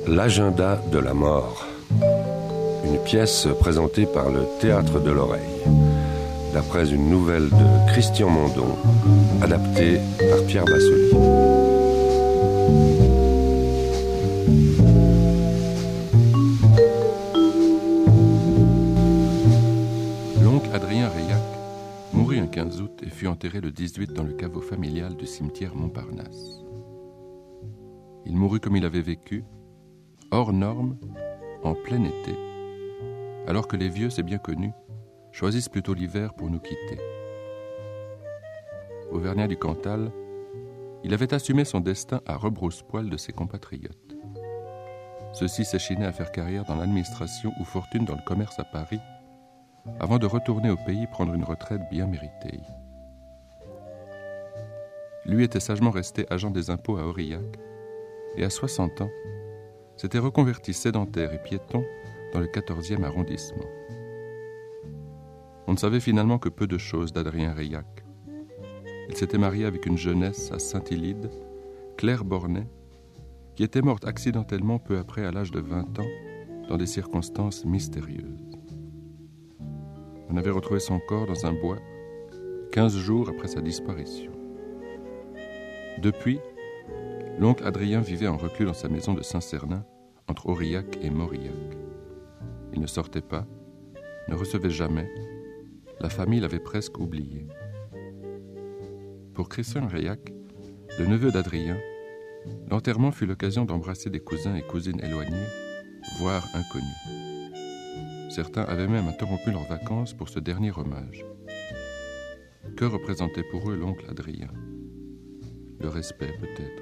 L'agenda de la mort. Une pièce présentée par le Théâtre de l'Oreille, d'après une nouvelle de Christian Mondon, adaptée par Pierre Bassoli. L'oncle Adrien Reillac mourut un 15 août et fut enterré le 18 dans le caveau familial du cimetière Montparnasse. Il mourut comme il avait vécu, hors norme, en plein été, alors que les vieux, c'est bien connu, choisissent plutôt l'hiver pour nous quitter. Auvergnat du Cantal, il avait assumé son destin à rebrousse-poil de ses compatriotes. Ceux-ci s'échinaient à faire carrière dans l'administration ou fortune dans le commerce à Paris, avant de retourner au pays prendre une retraite bien méritée. Lui était sagement resté agent des impôts à Aurillac, et à 60 ans, s'était reconverti sédentaire et piéton dans le 14e arrondissement. On ne savait finalement que peu de choses d'Adrien Reillac. Il s'était marié avec une jeunesse à Saint-Hilide, Claire Bornet, qui était morte accidentellement peu après à l'âge de 20 ans, dans des circonstances mystérieuses. On avait retrouvé son corps dans un bois 15 jours après sa disparition. Depuis, l'oncle Adrien vivait en reclus dans sa maison de Saint-Cernin, entre Aurillac et Maurillac. Il ne sortait pas, ne recevait jamais. La famille l'avait presque oublié. Pour Christian Reillac, le neveu d'Adrien, l'enterrement fut l'occasion d'embrasser des cousins et cousines éloignés, voire inconnus. Certains avaient même interrompu leurs vacances pour ce dernier hommage. Que représentait pour eux l'oncle Adrien? Le respect, peut-être.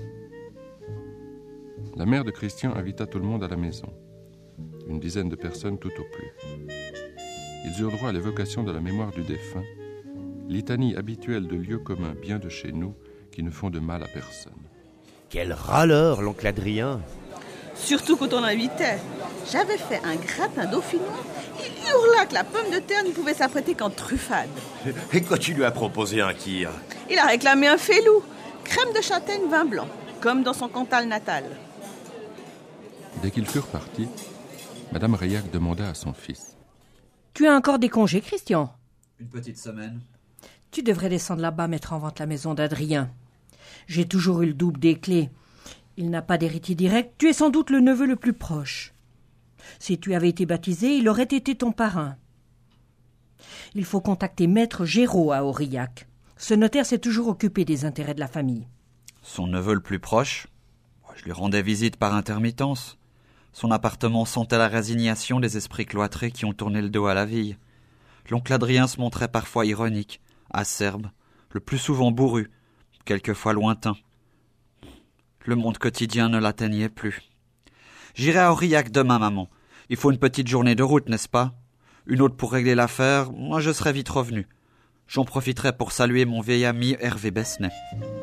La mère de Christian invita tout le monde à la maison. Une dizaine de personnes tout au plus. Ils eurent droit à l'évocation de la mémoire du défunt, litanie habituelle de lieux communs bien de chez nous qui ne font de mal à personne. Quel râleur, l'oncle Adrien! Surtout quand on l'invitait. J'avais fait un gratin dauphinois. Il hurla que la pomme de terre ne pouvait s'apprêter qu'en truffade. Et quand tu lui as proposé un kir? Il a réclamé un félou, crème de châtaigne, vin blanc, comme dans son Cantal natal. Dès qu'ils furent partis, Madame Reillac demanda à son fils. « Tu as encore des congés, Christian ? » Une petite semaine. Tu devrais descendre là-bas mettre en vente la maison d'Adrien. J'ai toujours eu le double des clés. Il n'a pas d'héritier direct. Tu es sans doute le neveu le plus proche. Si tu avais été baptisé, il aurait été ton parrain. Il faut contacter Maître Géraud à Aurillac. Ce notaire s'est toujours occupé des intérêts de la famille. Son neveu le plus proche? Je lui rendais visite par intermittence. Son appartement sentait la résignation des esprits cloîtrés qui ont tourné le dos à la vie. L'oncle Adrien se montrait parfois ironique, acerbe, le plus souvent bourru, quelquefois lointain. Le monde quotidien ne l'atteignait plus. J'irai à Aurillac demain, maman. Il faut une petite journée de route, n'est-ce pas? Une autre pour régler l'affaire, moi je serai vite revenu. J'en profiterai pour saluer mon vieil ami Hervé Besnet.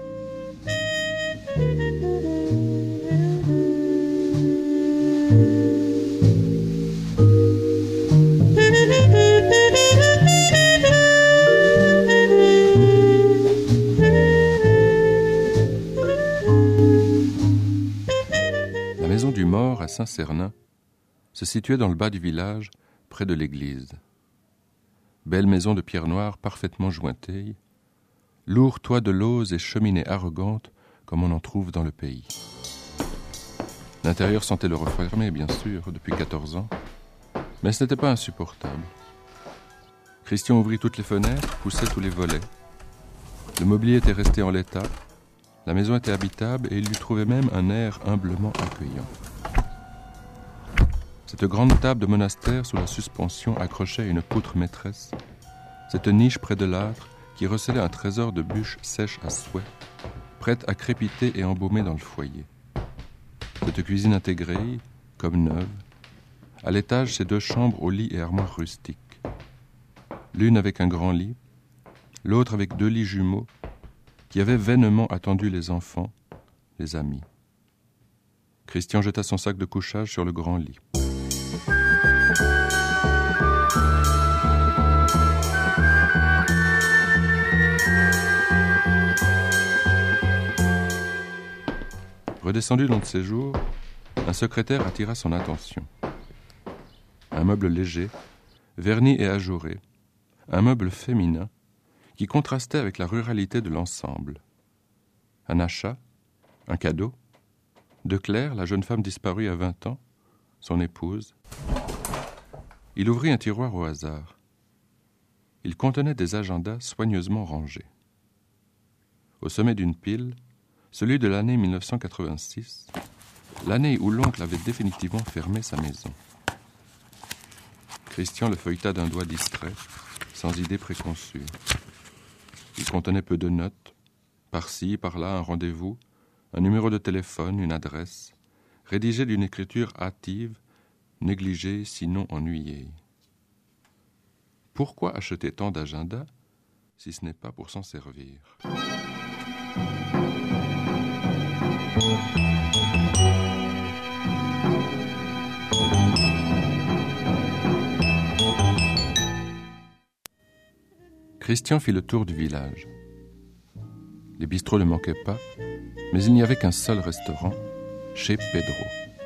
La maison du mort à Saint-Cernin se situait dans le bas du village, près de l'église. Belle maison de pierre noire parfaitement jointée, lourd toit de lauze et cheminée arrogante comme on en trouve dans le pays. L'intérieur sentait le refermé, bien sûr, depuis 14 ans, mais ce n'était pas insupportable. Christian ouvrit toutes les fenêtres, poussait tous les volets. Le mobilier était resté en l'état, la maison était habitable et il lui trouvait même un air humblement accueillant. Cette grande table de monastère sous la suspension accrochait à une poutre maîtresse, cette niche près de l'âtre qui recelait un trésor de bûches sèches à souhait, prête à crépiter et embaumer dans le foyer. Cette cuisine intégrée, comme neuve, à l'étage ses 2 chambres aux lits et armoires rustiques. L'une avec un grand lit, l'autre avec 2 lits jumeaux, qui avaient vainement attendu les enfants, les amis. Christian jeta son sac de couchage sur le grand lit. Redescendu dans de ses jours, un secrétaire attira son attention. Un meuble léger, verni et ajouré, un meuble féminin qui contrastait avec la ruralité de l'ensemble. Un achat, un cadeau, de Claire, la jeune femme disparue à 20 ans, son épouse. Il ouvrit un tiroir au hasard. Il contenait des agendas soigneusement rangés. Au sommet d'une pile, celui de l'année 1986, l'année où l'oncle avait définitivement fermé sa maison. Christian le feuilleta d'un doigt distrait, sans idée préconçue. Il contenait peu de notes, par-ci, par-là, un rendez-vous, un numéro de téléphone, une adresse, rédigé d'une écriture hâtive, négligée, sinon ennuyée. Pourquoi acheter tant d'agendas si ce n'est pas pour s'en servir ? Christian fit le tour du village. Les bistrots ne manquaient pas, mais il n'y avait qu'un seul restaurant, chez Pedro.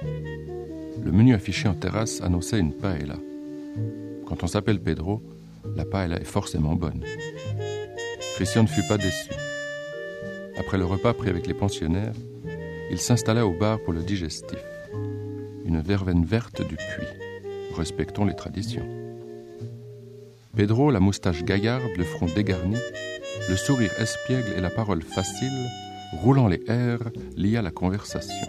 Le menu affiché en terrasse annonçait une paella. Quand on s'appelle Pedro, la paella est forcément bonne. Christian ne fut pas déçu. Après le repas pris avec les pensionnaires, il s'installa au bar pour le digestif. Une verveine verte du puits. Respectons les traditions. Pedro, la moustache gaillarde, le front dégarni, le sourire espiègle et la parole facile, roulant les airs, lia la conversation.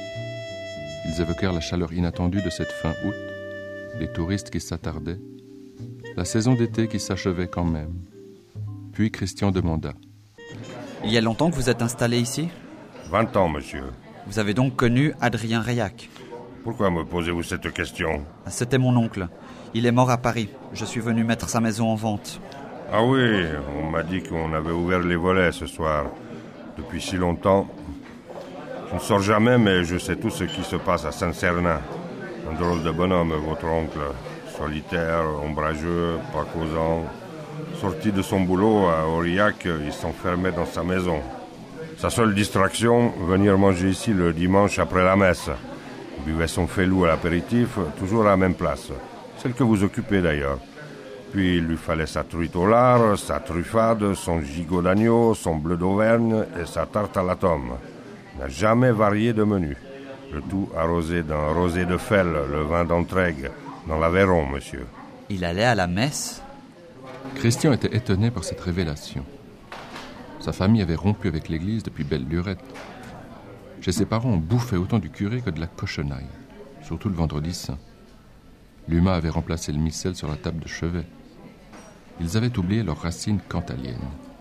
Ils évoquèrent la chaleur inattendue de cette fin août, les touristes qui s'attardaient, la saison d'été qui s'achevait quand même. Puis Christian demanda. Il y a longtemps que vous êtes installé ici ? 20 ans, monsieur. Vous avez donc connu Adrien Reillac ? Pourquoi me posez-vous cette question ? C'était mon oncle. Il est mort à Paris. Je suis venu mettre sa maison en vente. Ah oui, on m'a dit qu'on avait ouvert les volets ce soir. Depuis si longtemps. Je ne sors jamais, mais je sais tout ce qui se passe à Saint-Cernin. Un drôle de bonhomme, votre oncle. Solitaire, ombrageux, pas causant. Sorti de son boulot à Aurillac, il s'enfermait dans sa maison. Sa seule distraction, venir manger ici le dimanche après la messe. Il buvait son félou à l'apéritif, toujours à la même place. Celle que vous occupez d'ailleurs. Puis il lui fallait sa truite au lard, sa truffade, son gigot d'agneau, son bleu d'Auvergne et sa tarte à la tome. Il n'a jamais varié de menu. Le tout arrosé d'un rosé de Fell, le vin d'Entraigue, dans l'Aveyron, monsieur. Il allait à la messe ? Christian était étonné par cette révélation. Sa famille avait rompu avec l'église depuis belle lurette. Chez ses parents, on bouffait autant du curé que de la cochonaille, surtout le vendredi saint. L'humain avait remplacé le missel sur la table de chevet. Ils avaient oublié leurs racines cantaliennes.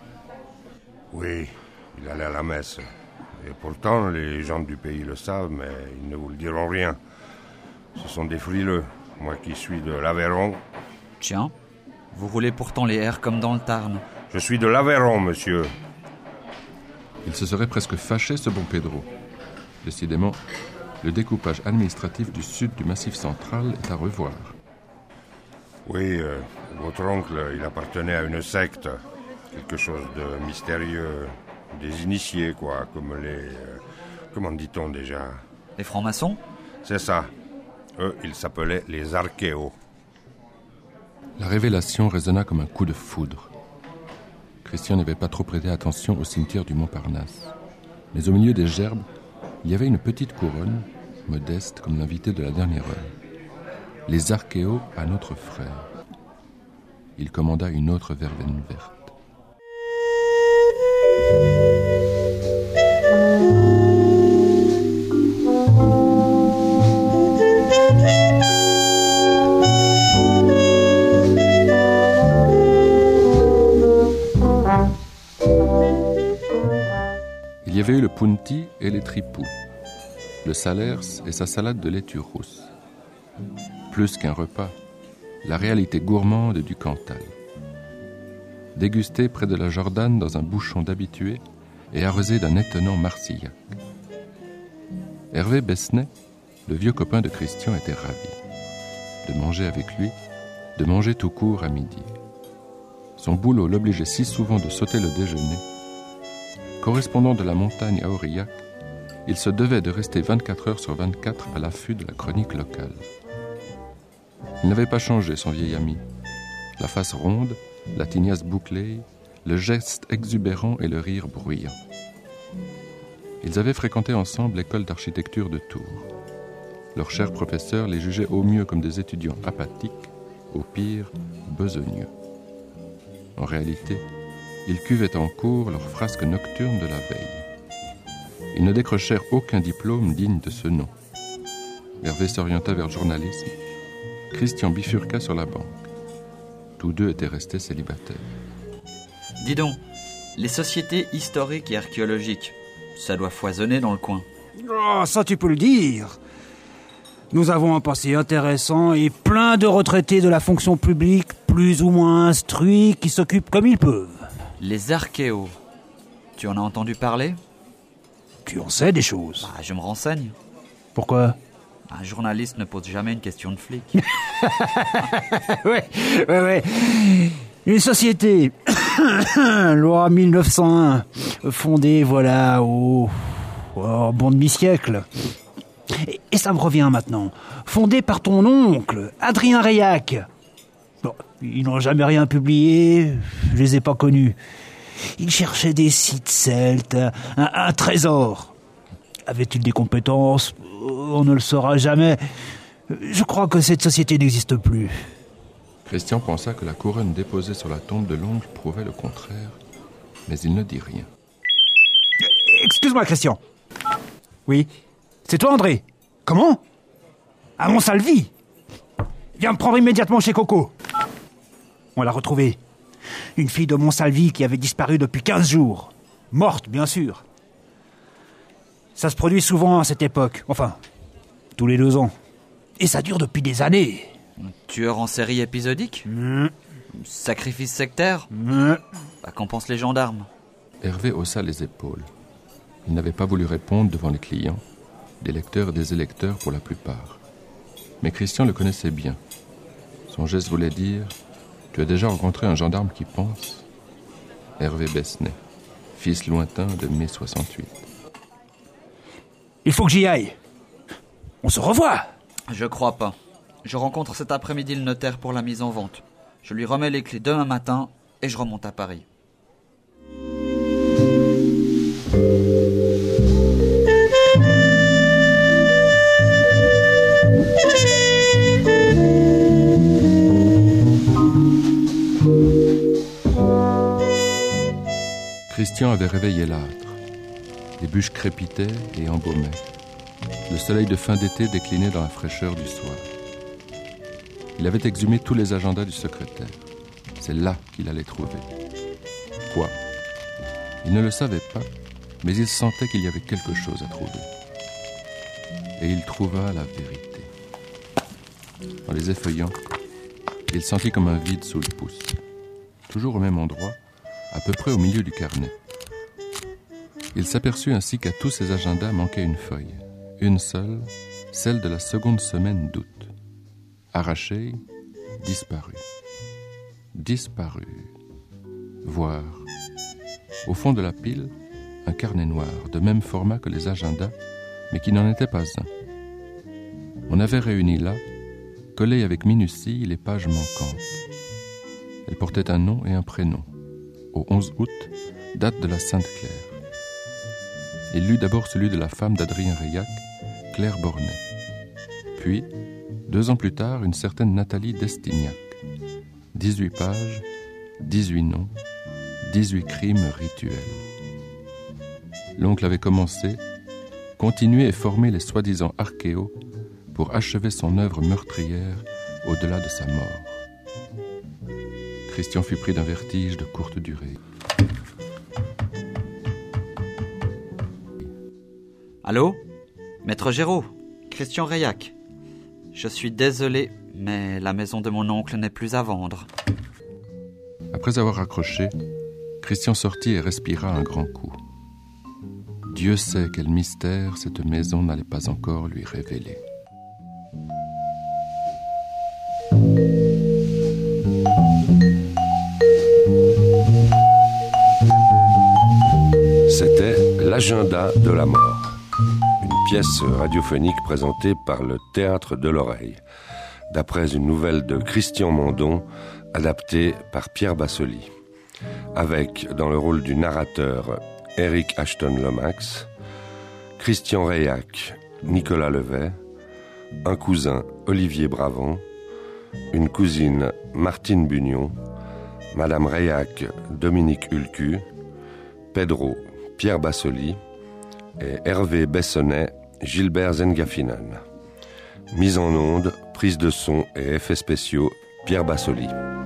Oui, il allait à la messe. Et pourtant, les gens du pays le savent, mais ils ne vous le diront rien. Ce sont des frileux. Moi qui suis de l'Aveyron. Tiens, vous roulez pourtant les airs comme dans le Tarn. Je suis de l'Aveyron, monsieur. Il se serait presque fâché, ce bon Pedro. Décidément, le découpage administratif du sud du Massif central est à revoir. Oui, votre oncle, il appartenait à une secte. Quelque chose de mystérieux. Des initiés, quoi, comme les... comment dit-on déjà ? Les francs-maçons ? C'est ça. Eux, ils s'appelaient les archéos. La révélation résonna comme un coup de foudre. Christian n'avait pas trop prêté attention au cimetière du Montparnasse. Mais au milieu des gerbes, il y avait une petite couronne, modeste comme l'invité de la dernière heure. Les archéos à notre frère. Il commanda une autre verveine verte. Il y avait eu le punti et les tripous, le salers et sa salade de laitue rousse. Plus qu'un repas, la réalité gourmande du Cantal. Dégusté près de la Jordanne dans un bouchon d'habitué et arrosé d'un étonnant marsillac. Hervé Besnet, le vieux copain de Christian, était ravi. De manger avec lui, de manger tout court à midi. Son boulot l'obligeait si souvent de sauter le déjeuner. Correspondant de la montagne à Aurillac, il se devait de rester 24 heures sur 24 à l'affût de la chronique locale. Il n'avait pas changé, son vieil ami. La face ronde, la tignasse bouclée, le geste exubérant et le rire bruyant. Ils avaient fréquenté ensemble l'école d'architecture de Tours. Leur cher professeur les jugeait au mieux comme des étudiants apathiques, au pire besogneux. En réalité, ils cuvaient en cours leurs frasques nocturnes de la veille. Ils ne décrochèrent aucun diplôme digne de ce nom. Hervé s'orienta vers le journalisme. Christian bifurqua sur la banque. Tous deux étaient restés célibataires. Dis donc, les sociétés historiques et archéologiques, ça doit foisonner dans le coin. Oh, ça tu peux le dire. Nous avons un passé intéressant et plein de retraités de la fonction publique, plus ou moins instruits, qui s'occupent comme ils peuvent. Les archéos, tu en as entendu parler ? Tu en sais des choses. Je me renseigne. Pourquoi ? Un journaliste ne pose jamais une question de flic. Ouais. Une société, loi 1901, fondée, voilà, au bon demi-siècle. Et ça me revient maintenant. Fondée par ton oncle, Adrien Reillac. Bon, ils n'ont jamais rien publié, je les ai pas connus. Ils cherchaient des sites celtes, un trésor. Avait-il des compétences ? On ne le saura jamais. Je crois que cette société n'existe plus. Christian pensa que la couronne déposée sur la tombe de l'oncle prouvait le contraire, mais il ne dit rien. Excuse-moi, Christian. Oui, c'est toi, André. Comment ? À Montsalvi. Viens me prendre immédiatement chez Coco. On l'a retrouvée. Une fille de Montsalvi qui avait disparu depuis 15 jours. Morte, bien sûr. Ça se produit souvent à cette époque. Enfin, tous les 2 ans. Et ça dure depuis des années. Tueur en série épisodique ? Sacrifice sectaire ? Qu'en pensent les gendarmes ? Hervé haussa les épaules. Il n'avait pas voulu répondre devant les clients, des lecteurs et des électeurs pour la plupart. Mais Christian le connaissait bien. Son geste voulait dire « Tu as déjà rencontré un gendarme qui pense ?» Hervé Besnet, fils lointain de mai 68. Il faut que j'y aille. On se revoit. Je crois pas. Je rencontre cet après-midi le notaire pour la mise en vente. Je lui remets les clés demain matin et je remonte à Paris. Christian avait réveillé l'âtre. Les bûches crépitaient et embaumaient. Le soleil de fin d'été déclinait dans la fraîcheur du soir. Il avait exhumé tous les agendas du secrétaire. C'est là qu'il allait trouver. Quoi ? Il ne le savait pas, mais il sentait qu'il y avait quelque chose à trouver. Et il trouva la vérité. En les effeuillant, il sentit comme un vide sous le pouce. Toujours au même endroit, à peu près au milieu du carnet. Il s'aperçut ainsi qu'à tous ses agendas manquait une feuille. Une seule, celle de la seconde semaine d'août. Arrachée, disparue. Disparue. Voir. Au fond de la pile, un carnet noir, de même format que les agendas, mais qui n'en était pas un. On avait réuni là, collé avec minutie, les pages manquantes. Elles portaient un nom et un prénom. Au 11 août, date de la Sainte-Claire. Il lut d'abord celui de la femme d'Adrien Reillac, Claire Bornet. Puis, 2 ans plus tard, une certaine Nathalie Destignac. 18 pages, 18 noms, 18 crimes rituels. L'oncle avait commencé, continué et formé les soi-disant archéos pour achever son œuvre meurtrière au-delà de sa mort. Christian fut pris d'un vertige de courte durée. Allô ? Maître Géraud, Christian Reillac. Je suis désolé, mais la maison de mon oncle n'est plus à vendre. Après avoir raccroché, Christian sortit et respira un grand coup. Dieu sait quel mystère cette maison n'allait pas encore lui révéler. C'était l'agenda de la mort. pièce radiophonique présentée par le Théâtre de l'Oreille, d'après une nouvelle de Christian Mondon, adaptée par Pierre Bassoli, avec, dans le rôle du narrateur, Eric Ashton Lomax, Christian Reillac, Nicolas Levet, un cousin, Olivier Bravant, une cousine, Martine Bugnon, Madame Reillac, Dominique Hulcu, Pedro, Pierre Bassoli et Hervé Bessonnet, Gilbert Zengafinen. Mise en onde, prise de son et effets spéciaux, Pierre Bassoli.